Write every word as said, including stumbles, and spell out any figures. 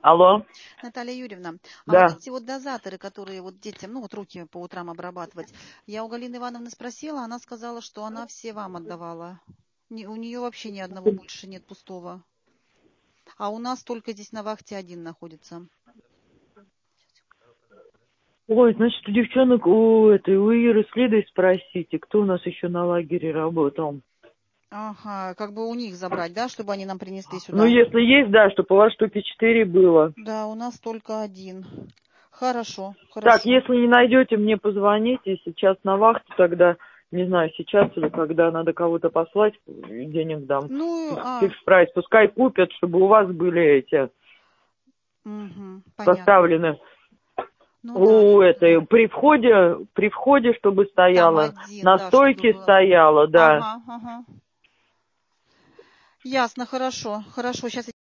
Алло. Наталья Юрьевна, а вот Да. эти вот дозаторы, которые вот детям, ну вот руки по утрам обрабатывать, я у Галины Ивановны спросила, она сказала, что она все вам отдавала. Не- у нее вообще ни одного больше нет пустого. А у нас только здесь на вахте один находится. Ой, значит, у девчонок, у этой, у Иры следуй спросите, кто у нас еще на лагере работал. Ага, как бы у них забрать, да, чтобы они нам принесли Ну, сюда? если есть, да, чтобы у вас штуки четыре было. Да, у нас только один. Хорошо, Так, хорошо. если не найдете, мне позвоните. Сейчас на вахте тогда, не знаю, сейчас или когда надо кого-то послать, денег дам. Ну, а, Фикс прайс, пускай купят, чтобы у вас были эти угу, понятно. составлены. Ну да, У да. этой, при входе, при входе, чтобы Там стояла, один, на да, чтобы стойке было. стояла, да. Ага, ага. Ясно, хорошо, хорошо. Сейчас